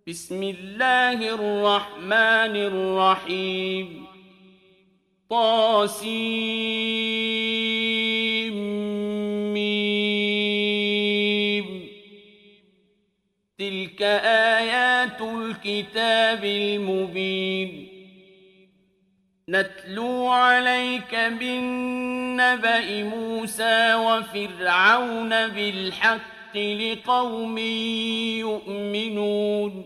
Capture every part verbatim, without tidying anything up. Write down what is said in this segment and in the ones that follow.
بسم الله الرحمن الرحيم طاسيم تلك آيات الكتاب المبين نتلو عليك بالنبأ موسى وفرعون بالحق لقوم يؤمنون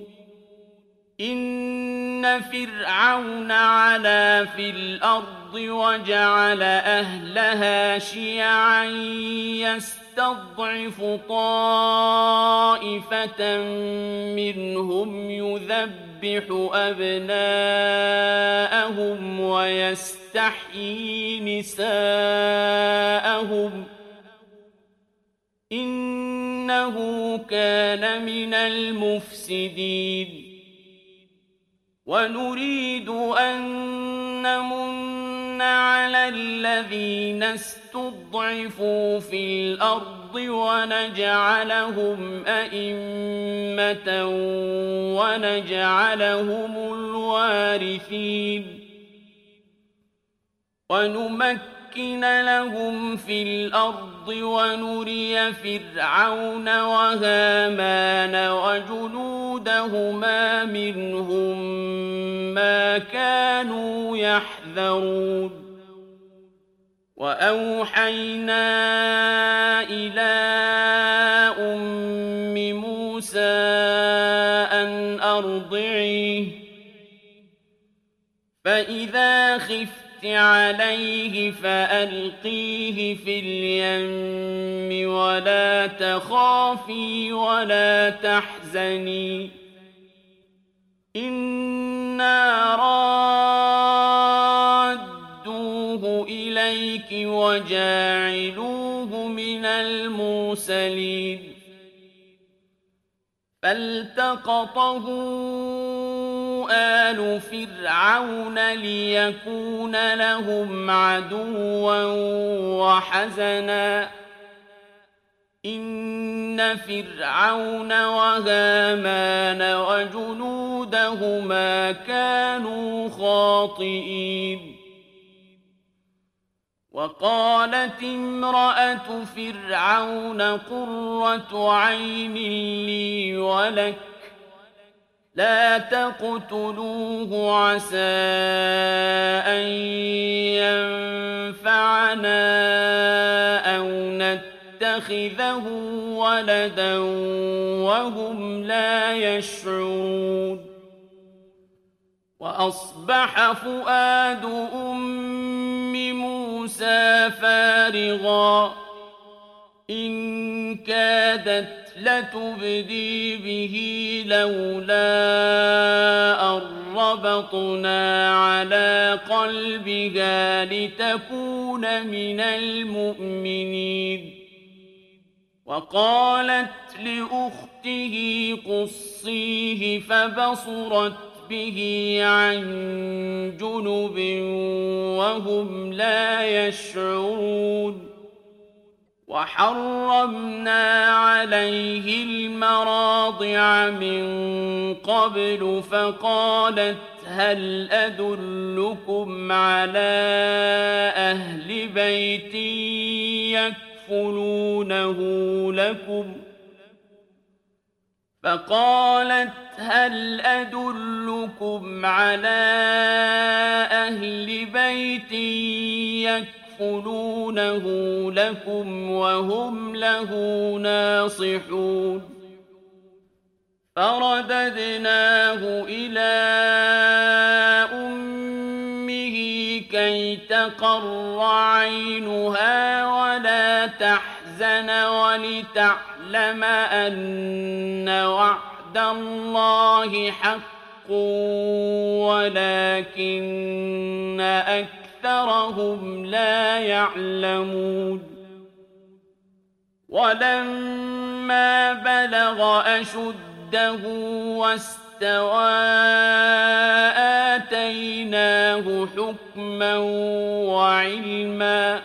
إن فرعون علا في الأرض وجعل أهلها شيعا يستضعف طائفة منهم يذبح أبناءهم ويستحيي نساءهم إنه كان من المفسدين ونريد أن نمن على الذين استضعفوا في الأرض ونجعلهم أئمة ونجعلهم الوارثين ونمكن لهم في الأرض ونري فرعون وهامان وجنودهما منهم ما كانوا يحذرون وأوحينا إلى أم موسى أن أرضعيه فإذا خفت عليه فألقيه في اليم ولا تخافي ولا تحزني إنا رادوه إليك وجاعلوه من المرسلين فالتقطه آل فرعون ليكون لهم عدوا وحزنا إن فرعون وهامان وجنودهما كانوا خاطئين وقالت امرأة فرعون قرة عين لي ولك لا تقتلوه عسى أن ينفعنا أو نتخذه ولدا وهم لا يشعرون وأصبح فؤاد أم موسى فارغا إن كادت لتبدي به لولا أن ربطنا على قلبها لتكون من المؤمنين وقالت لأخته قصيه فبصرت به عن جنب وهم لا يشعرون وحرمنا عليه المراضع من قبل فقالت هل أدلكم على أهل بيت يكفلونه لكم فقالت هل أدلكم على أهل بيت يكفلونه لكم وهم له ناصحون فرددناه إلى أمه كي تقر عينها ولا تحزن ولتعلم أن وعد الله حق ولكن أكثرهم لا يعلمون ولما بلغ أشده واستوى آتيناه حكما وعلما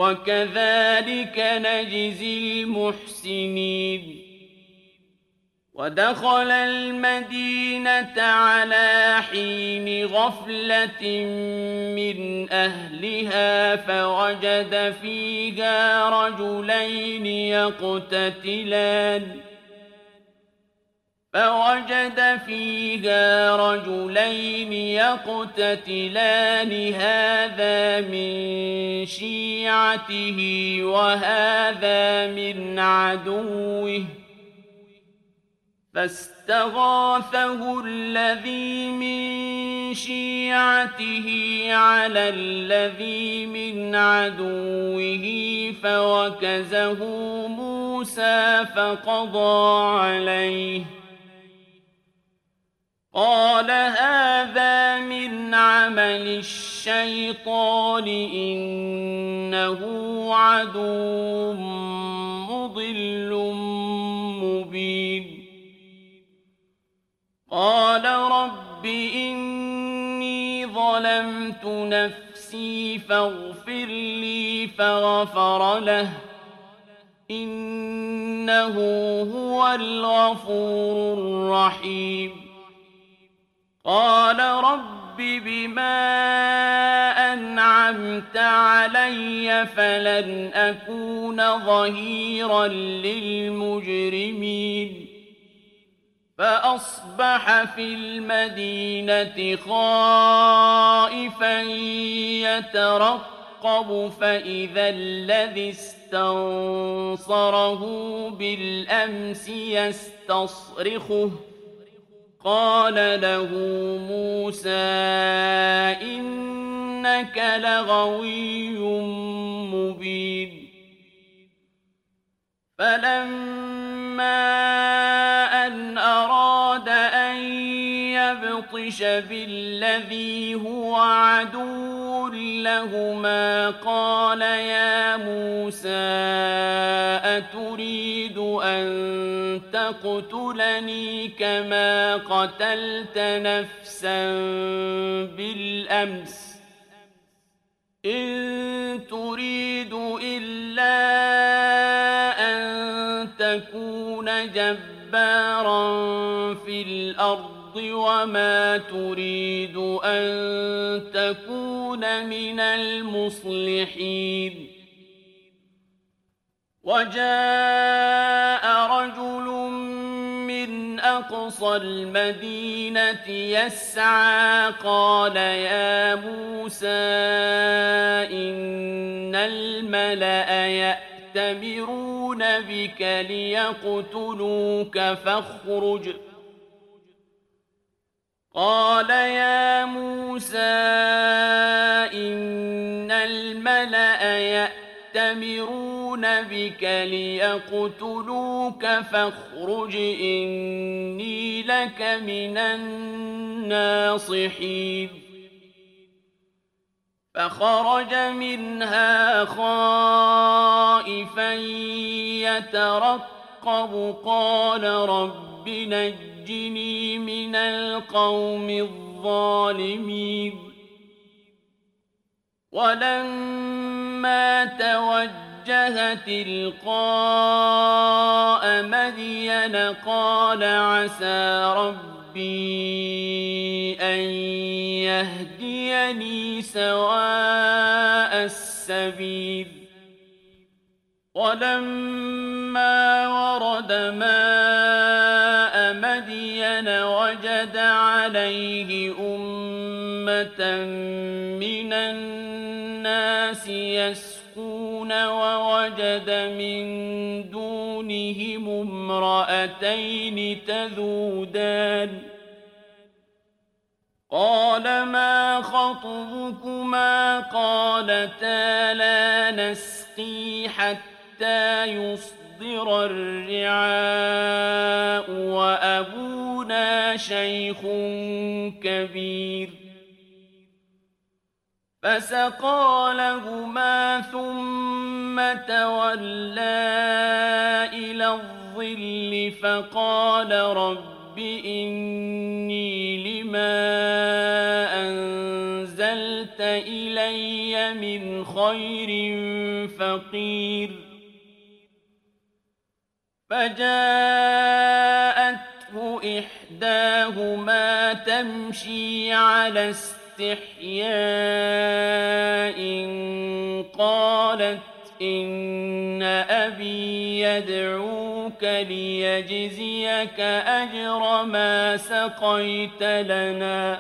وكذلك نجزي المحسنين ودخل المدينة على حين غفلة من أهلها فوجد فيها رجلين يقتتلان فوجد فيها رجلين يقتتلان هذا من شيعته وهذا من عدوه فاستغاثه الذي من شيعته على الذي من عدوه فوكزه موسى فقضى عليه قال هذا من عمل الشيطان إنه عدو مضل مبين قال رب إني ظلمت نفسي فاغفر لي فغفر له إنه هو الغفور الرحيم قال رب بما أنعمت علي فلن أكون ظهيرا للمجرمين فأصبح في المدينة خائفا يترقب فإذا الذي استنصره بالأمس يستصرخه قال له موسى إنك لغوي مبين فلما أن أراد أن يبطش بالذي هو عدو لهما قال يا موسى أتريد أن تقتلني كما قتلت نفسا بالأمس إن تريد إلا أن تكون جبارا في الأرض وما تريد أن تكون من المصلحين وجاء رجل من أقصى المدينة يسعى قال يا موسى إن الملأ يأتمرون بك ليقتلوك فاخرج قال يا موسى إن الملأ يأتمرون بك ليقتلوك فاخرج إني لك من الناصحين فخرج منها خائفا يترقب قال رب نجني من القوم الظالمين ولما توجه تلقاء مدين قال عسى ربي أن يهديني سواء السبيل ولما ورد ماء مدين وجد عليه أمة من الناس يسقون ووجد من دونهم امرأتين تذودان قال ما خطبكما قالتا لا نسقي حتى يصدر الرعاء وأبونا شيخ كبير فسقى لهما ثم تولى إلى الظل فقال رب إني لما أنزلت إلي من خير فقير فجاءت إحداهما تمشي على استحياء قالت إن أبي يدعوك ليجزيك أجر ما سقيت لنا.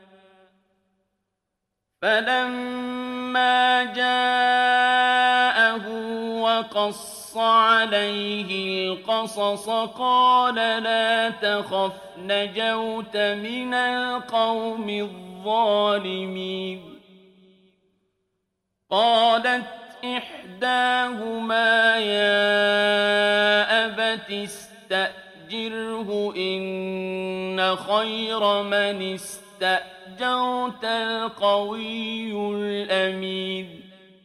فلما جاءه وقص عليه القصص قال لا تخف نجوت من القوم الظالمين. قالت إحداهما يا أبت استأجره إن خير من استأجرت القوي الأمين.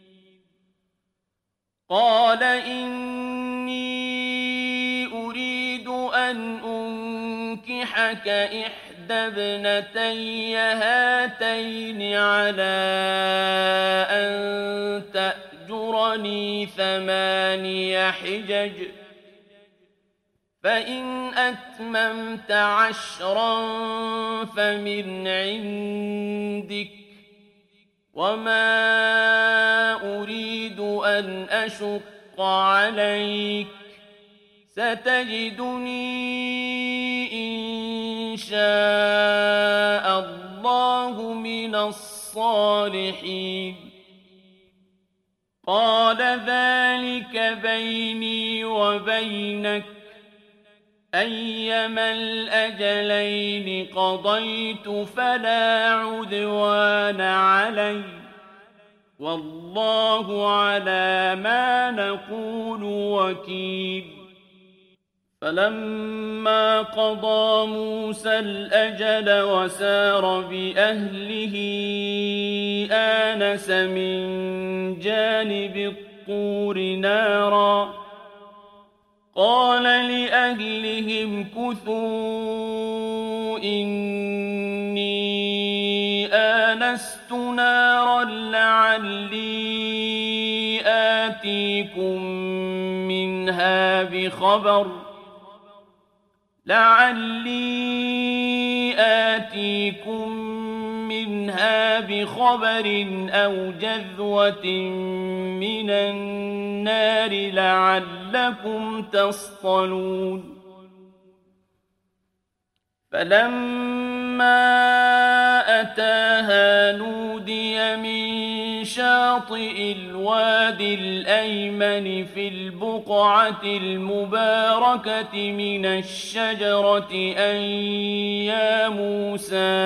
قال إني أريد أن أنكحك إحدى ابنتي هاتين على أن تأجرني ثماني حجج فإن أتممت عشرا فمن عندك وما أريد أن أشق عليك ستجدني إن شاء الله من الصالحين. قال ذلك بيني وبينك أيما الأجلين قضيت فلا عدوان علي والله على ما نقول وكيل. فلما قضى موسى الأجل وسار بأهله آنس من جانب الطور نارا قال لأهلهم كثوا إني آنست نارا لعلي آتيكم منها بخبر لعلي آتيكم منها بخبر أو جذوة من النار لعلكم تصطلون. فلما أتاها نودي من شاطئ الوادي الأيمن في البقعة المباركة من الشجرة أن يا موسى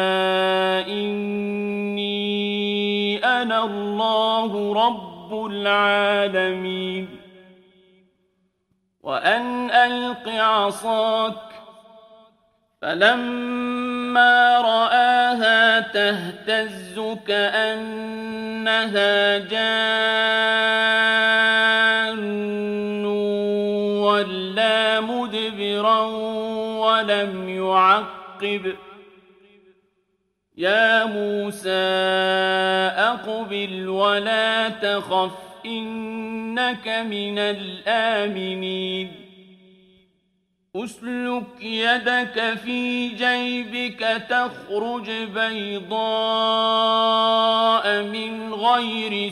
إني أنا الله رب العالمين وأن ألق عصاك. فلما رآها تهتز كأنها جان ولا مدبرا ولم يعقب. يا موسى أقبل ولا تخف إنك من الآمنين. أسلك يدك في جيبك تخرج بيضاء من غير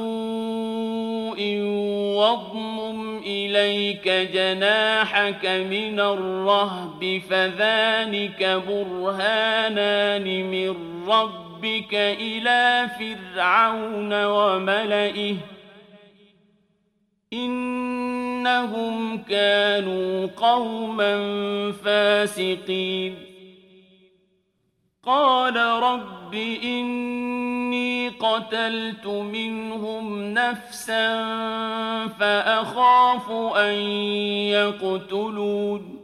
سوء واضمم إليك جناحك من الرهب فذلك برهانان من ربك إلى فرعون وملئه إنهم كانوا قوما فاسقين. قال رب إني قتلت منهم نفسا فأخاف أن يقتلون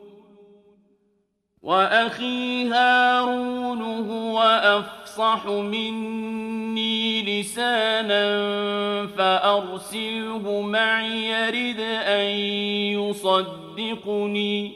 وأخي هارون هو أفصح مني لسانا فأرسله معي يرد أن يصدقني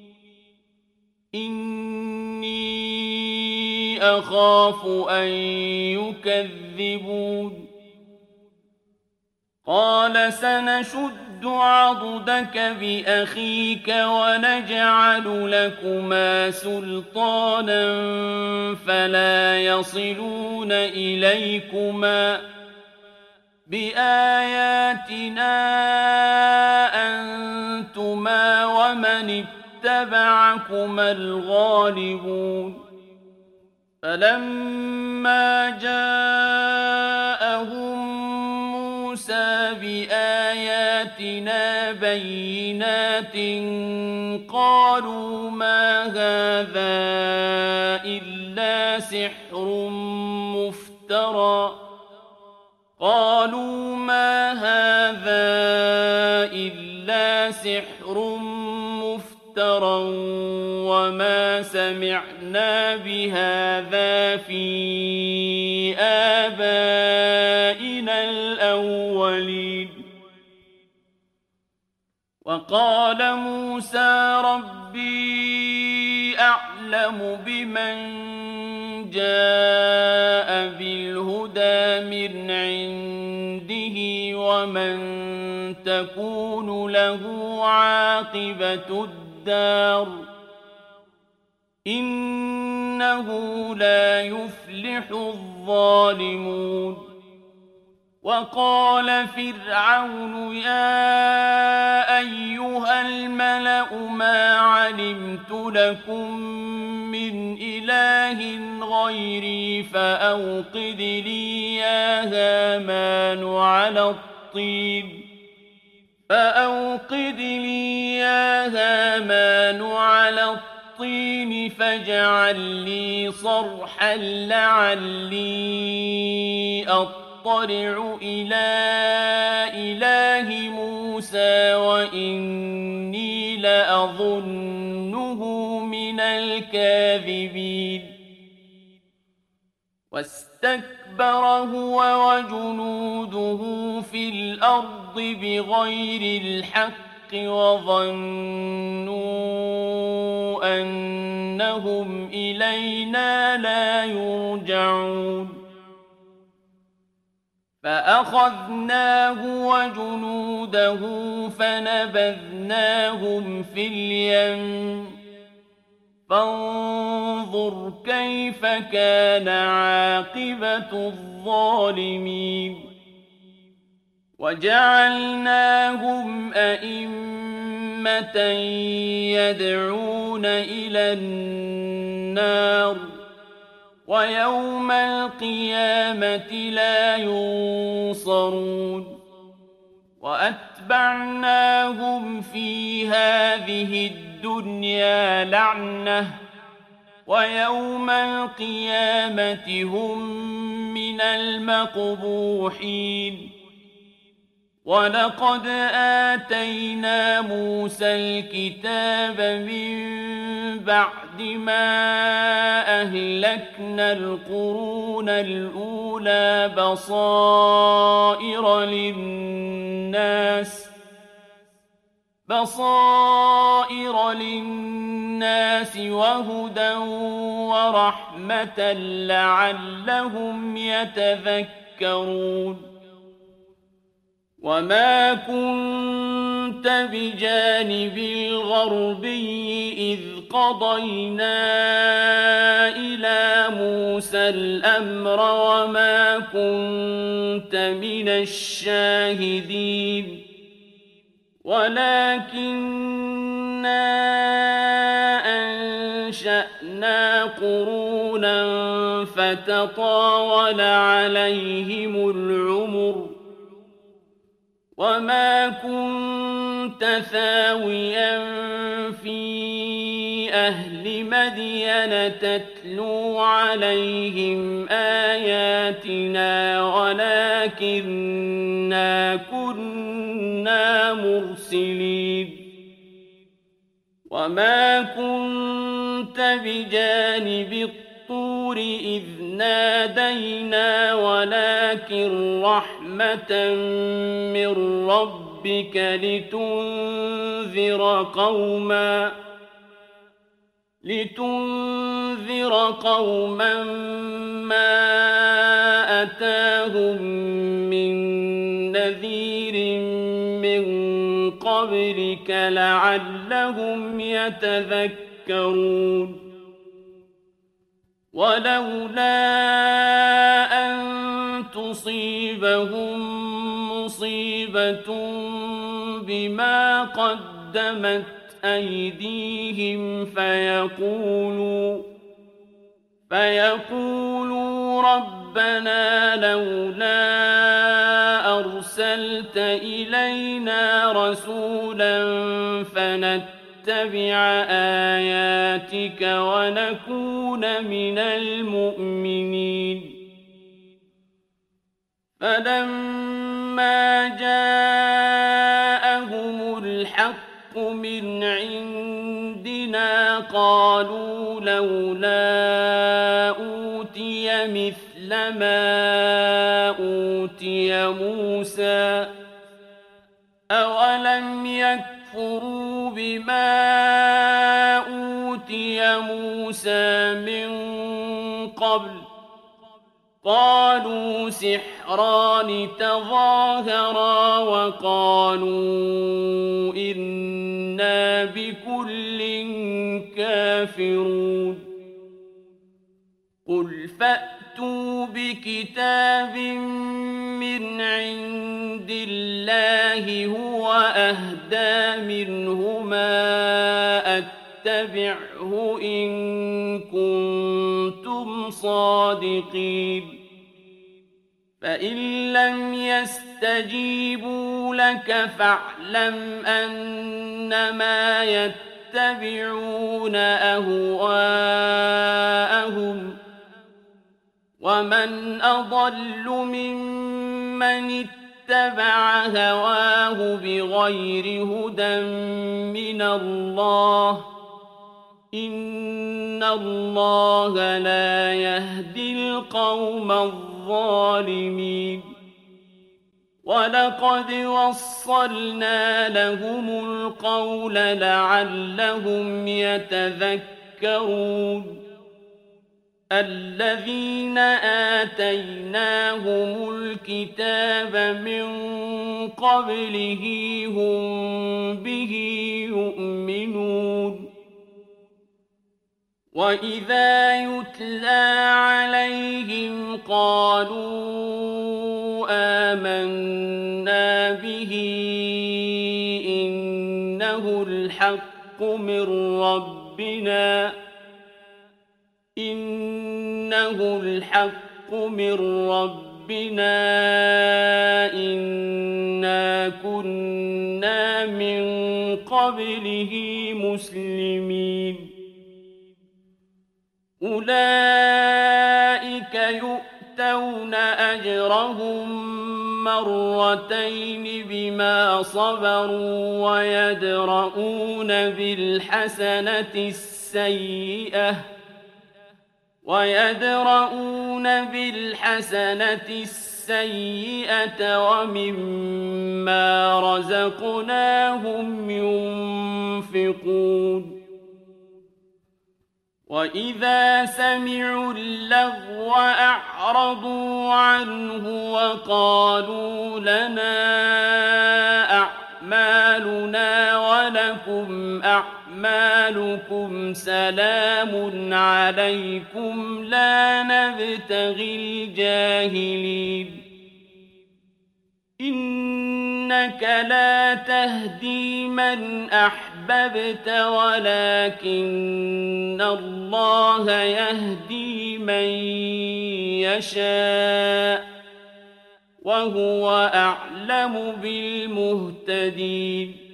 إني أخاف أن يكذبون. قال سنشد عضدك بأخيك ونجعل لكما سلطانا فلا يصلون إليكما بآياتنا أنتما ومن اتبعكما الغالبون فلما جاءهم موسى بآياتنا بينات قالوا ما هذا إلا سحر مفترى قالوا ما هذا إلا سحر مفترى وما سمعنا بهذا في آبائنا الأولين وقال موسى ربي أعلم بمن جاء بالهدى من عنده ومن تكون له عاقبة الدار إنه لا يفلح الظالمون وقال فرعون يا أيها الملأ ما علمت لكم من إله غيري فأوقد لي يا هامان على الطين فأوقد لي يا هامان على الطين فاجعل لي صرحا لعلي أطلع إلى إله موسى وإني لأظنه من الكاذبين واستكبر هو وجنوده في الأرض بغير الحق وظنوا أنهم إلينا لا يرجعون فأخذناه وجنوده فنبذناهم في اليم فانظر كيف كان عاقبة الظالمين وجعلناهم أئمة يدعون إلى النار ويوم القيامة لا ينصرون وأتبعناهم في هذه الدنيا لعنة ويوم القيامة هم من المقبوحين ولقد آتينا موسى الكتاب من بعد ما أهلكنا القرون الأولى بصائر للناس بصائر للناس وهدى ورحمة لعلهم يتذكرون وما كنت بجانب الغربي إذ قضينا إلى موسى الأمر وما كنت من الشاهدين ولكننا أنشأنا قرونا فتطاول عليهم العمر وما كنت ثاويا في أهل مدين تتلو عليهم آياتنا ولكننا كنا مرسلين وما كنت بجانب الطور إذ نادينا ولكن رحمة من ربك لتنذر قوما لتنذر قوما ما أتاهم من نذير من قبلك لعلهم يتذكرون ولولا أن تصيبهم مصيبة بما قدمت أيديهم فيقولوا فيقولوا ربنا لولا أرسلت إلينا رسولا فنتبع آياتك ونكون من المؤمنين فلما جاءهم الحق من عندنا قالوا لولا أوتي مثل ما أوتي موسى أولم يكفروا بما أوتي موسى من قبل قالوا سحران تظاهرا وقالوا إنا بكل كافرون قل فأتوا بكتاب من عند الله هو أهدى منهما اتبعه إن كنتم صادقين فإن لم يستجيبوا لك فاعلم أنما يتبعون أهواءهم ومن أضل ممن اتبع هواه بغير هدى من الله إن الله لا يهدي القوم الظالمين ولقد وصلنا لهم القول لعلهم يتذكرون الذين آتيناهم الكتاب من قبله هم به يؤمنون وإذا يتلى عليهم قالوا آمنا به إنه الحق من ربنا إنه الحق من ربنا إنا كنا من قبله مسلمين أولئك يؤتون أجرهم مرتين بما صبروا ويدرؤون بالحسنة السيئة ويدرؤون بالحسنة السيئة ومما رزقناهم ينفقون وإذا سمعوا اللغو أعرضوا عنه وقالوا لنا أعمالنا ولكم أعمالكم سلام عليكم لا نبتغي الجاهلين إنك لا تهدي من أحببت ولكن الله يهدي من يشاء وهو أعلم بالمهتدين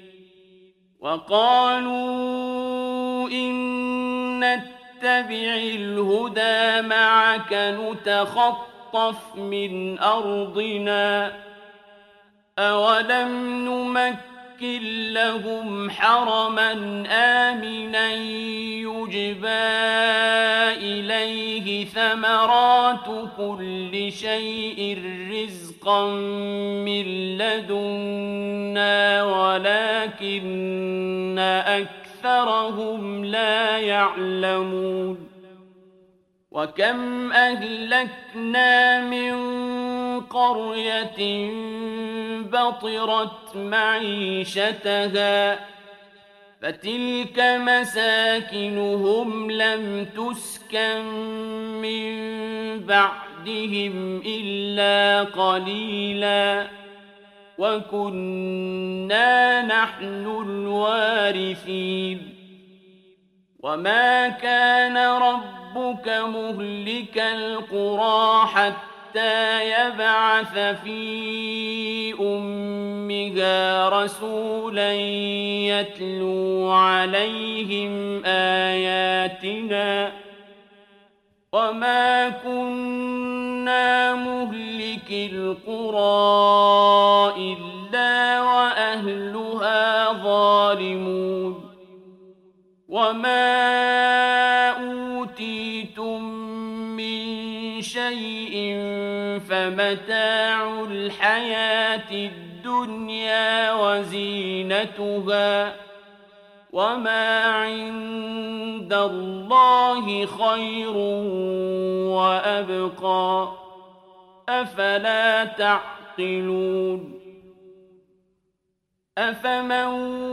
وقالوا إن نتبع الهدى معك نتخطف من أرضنا أولم نمكن لهم حرما آمنا يجبى إليه ثمرات كل شيء رزقا من لدنا ولكن أكثرهم لا يعلمون وكم أهلكنا من قرية بطرت معيشتها فتلك مساكنهم لم تسكن من بعدهم إلا قليلا وكنا نحن الوارثين وما كان ربك مهلك القرى حتى يبعث في أمها رسولا يتلو عليهم آياتنا وما كنا مهلك القرى إلا وأهلها ظالمون وما أوتيتم من شيء فمتاع الحياة الدنيا وزينتها وما عند الله خير وأبقى أفلا تعقلون أفمن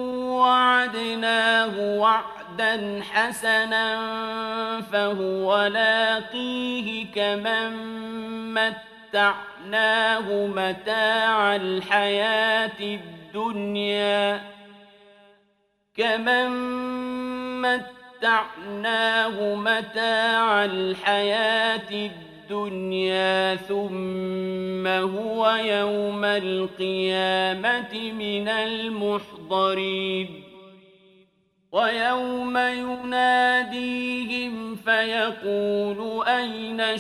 وعدناه وعدا حسنا فهو لاقيه كمن متعناه متاع الحياة الدنيا كمن متعناه متاع الحياة الدنيا ثم هو يوم القيامة من المحضرين ويوم يناديهم فيقول أين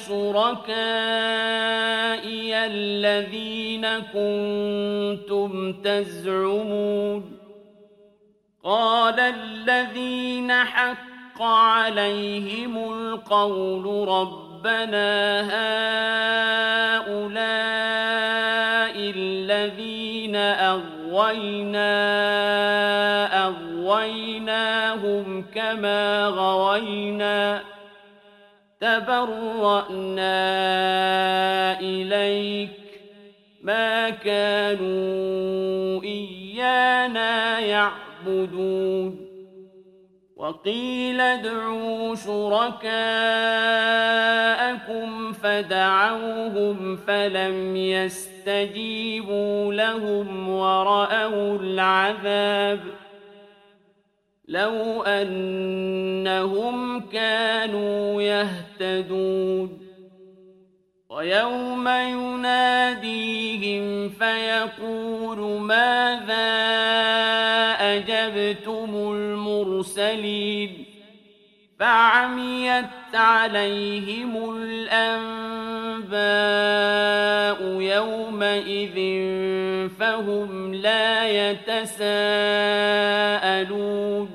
شركائي الذين كنتم تزعمون قال الذين حق عليهم القول ربنا هؤلاء الذين أغوينا أغويناهم كما غوينا تبرأنا إليك ما كانوا إيانا يعبدون وقيل ادعوا شركاءكم فدعوهم فلم يستجيبوا لهم ورأوا العذاب لو أنهم كانوا يهتدون ويوم يناديهم فيقول ماذا أجبتم المرسلين فعميت عليهم الأنباء يومئذ فهم لا يتساءلون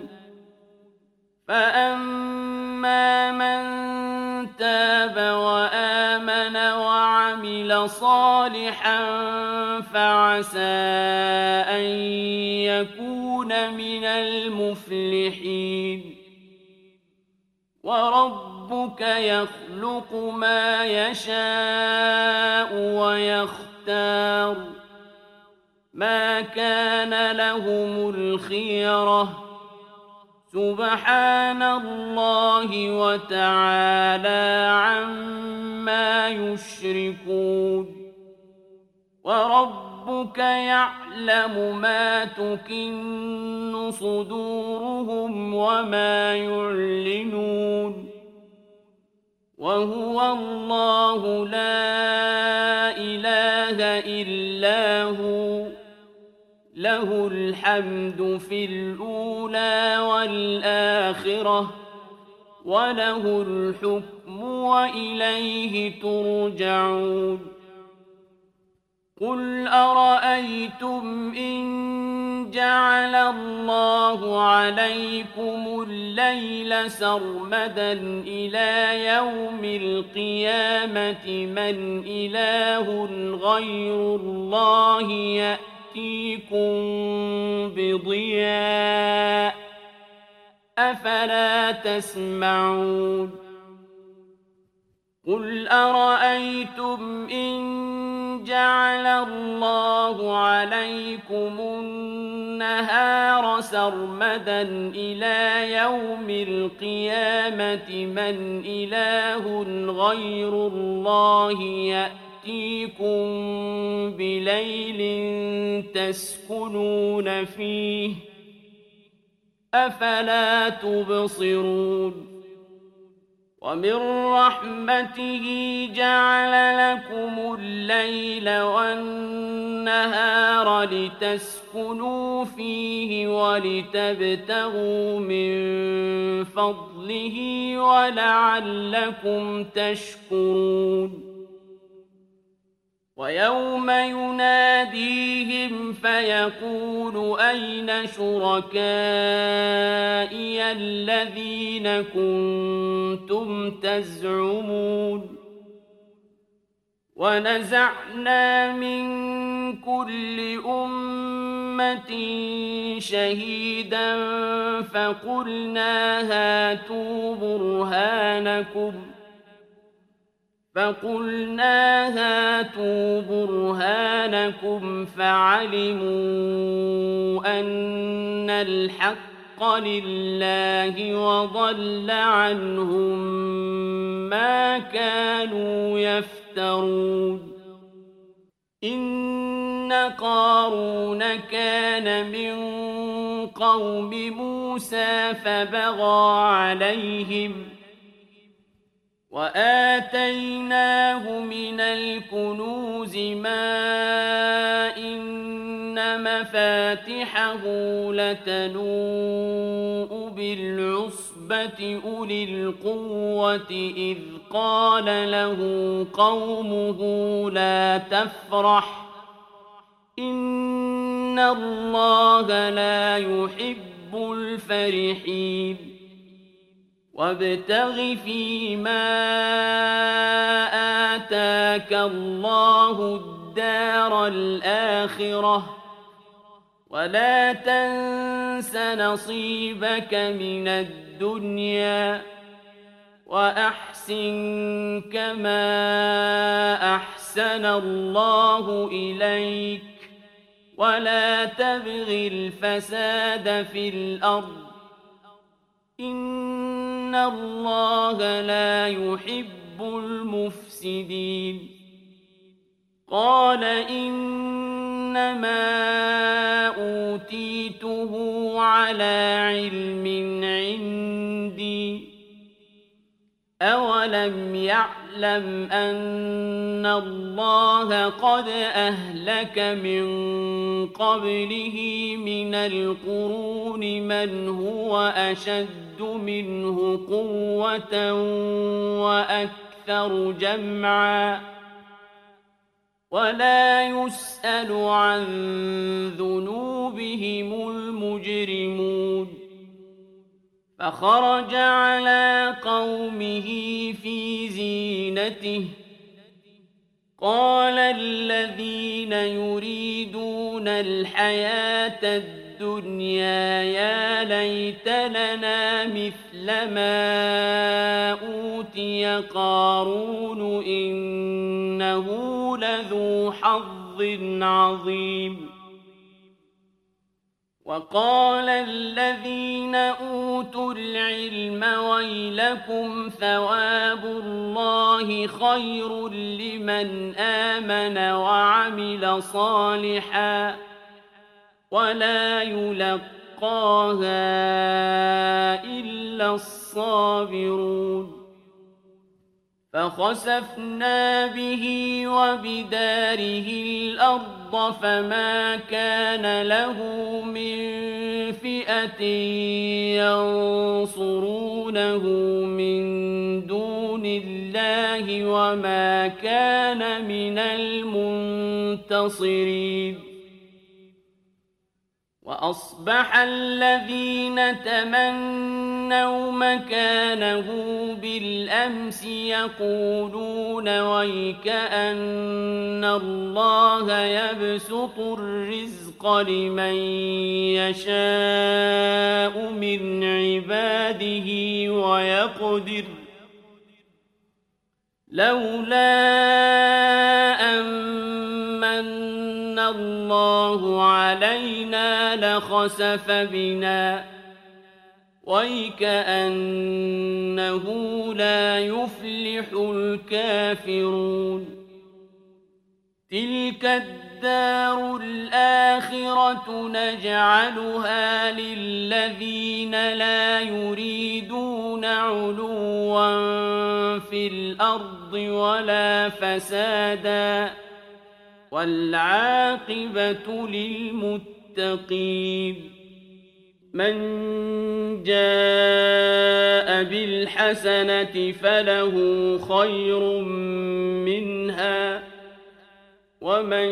فأما من تاب وآمن وعمل صالحا فعسى أن يكون من المفلحين وربك يخلق ما يشاء ويختار ما كان لهم الخيرة سبحان الله وتعالى عما يشركون وربك يعلم ما تكن صدورهم وما يعلنون وهو الله لا إله إلا هو له الحمد في الأولى والآخرة وله الحكم وإليه ترجعون قل أرأيتم إن جعل الله عليكم الليل سرمدا إلى يوم القيامة من إله غير الله يأتيكم بضياء أفلا تسمعون قل أرأيتم إن جعل الله عليكم النهار سرمدا إلى يوم القيامة من إله غير الله يأتيكم بليل تسكنون فيه أفلا تبصرون ومن رحمته جعل لكم الليل والنهار لتسكنوا فيه ولتبتغوا من فضله ولعلكم تشكرون ويوم يناديهم فيقول أين شركائي الذين كنتم تزعمون ونزعنا من كل أمة شهيدا فقلنا هاتوا برهانكم فقلنا هاتوا برهانكم فعلموا أن الحق لله وضل عنهم ما كانوا يفترون إن قارون كان من قوم موسى فبغى عليهم وآتيناه من الكنوز ما إن مفاتحه لتنوء بالعصبة أولي القوة إذ قال له قومه لا تفرح إن الله لا يحب الفرحين وابتغ فيما آتاك الله الدار الآخرة ولا تنس نصيبك من الدنيا وأحسن كما أحسن الله إليك ولا تبغ الفساد في الأرض إن الله لا يحب المفسدين قال إنما أوتيته على علم عندي أولم يعلم أن الله قد أهلك من قبله من القرون من هو أشد منه قوة وأكثر جمعا ولا يسأل عن ذنوبهم المجرمون فخرج على قومه في زينته قال الذين يريدون الحياة الدنيا يا ليت لنا مثل ما أوتي قارون إنه لذو حظ عظيم وقال الذين أوتوا العلم ويلكم ثواب الله خير لمن آمن وعمل صالحا ولا يلقاها إلا الصابرون فخسفنا به وبداره الأرض فما كان له من فئة ينصرونه من دون الله وما كان من المنتصرين وأصبح الذين تمنوا مكانه بالأمس يقولون ويكأن الله يبسط الرزق لمن يشاء من عباده ويقدر لولا أن الله علينا لخسف بنا وَيْكَأَنَّهُ لَا يُفْلِحُ الْكَافِرُونَ تِلْكَ الدَّارُ الْآخِرَةُ نَجْعَلُهَا لِلَّذِينَ لَا يُرِيدُونَ عُلُوًّا فِي الْأَرْضِ وَلَا فَسَادًا وَالْعَاقِبَةُ لِلْمُتَّقِينَ مَنْ جَاءَ بِالْحَسَنَةِ فَلَهُ خَيْرٌ مِنْهَا وَمَنْ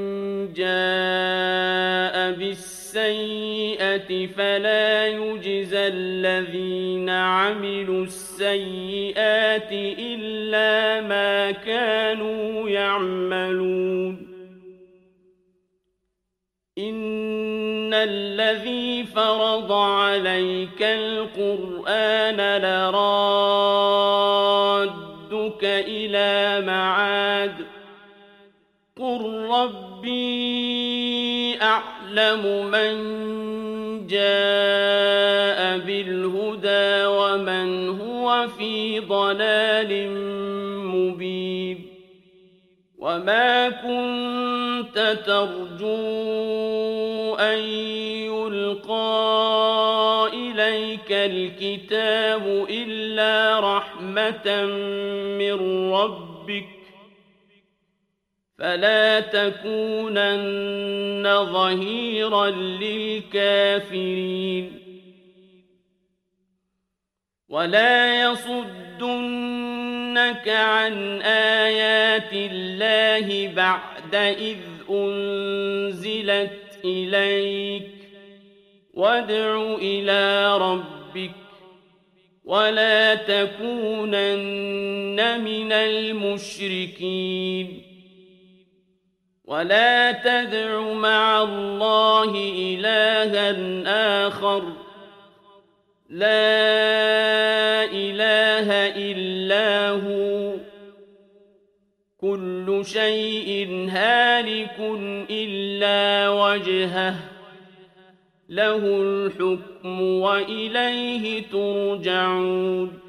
جَاءَ بِالسَّيِّئَةِ فَلَا يُجْزَى الَّذِينَ عَمِلُوا السَّيِّئَاتِ إِلَّا مَا كَانُوا يَعْمَلُونَ إِنَّ الَّذِي فَرَضَ عَلَيْكَ الْقُرْآنَ لَرَادُّكَ إِلَىٰ مَعَادٍ قُل رَّبِّي أَعْلَمُ مَن جَاءَ بِالْهُدَىٰ وَمَنْ هُوَ فِي ضَلَالٍ مُّبِينٍ وَمَا كُنتَ تَرْجُو أَن يُلْقَىٰ إِلَيْكَ الْكِتَابُ إِلَّا رَحْمَةً مِّن رَّبِّكَ فَلَا تَكُونَنَّ ظَهِيرًا لِّلْكَافِرِينَ وَلَا يَصُدُّنَّكَ عَنْ آيَاتِ اللَّهِ بَعْدَ إِذْ أُنزِلَتْ إِلَيْكَ وَادْعُ إِلَىٰ رَبِّكَ وَلَا تَكُونَنَّ مِنَ الْمُشْرِكِينَ وَلَا تَدْعُ مَعَ اللَّهِ إِلَٰهًا آخَرَ لَا إِلَٰهَ إِلَّا هُوَ كُلُّ شَيْءٍ هَالِكٌ إِلَّا وَجْهَهُ لَهُ الْحُكْمُ وَإِلَيْهِ تُرْجَعُونَ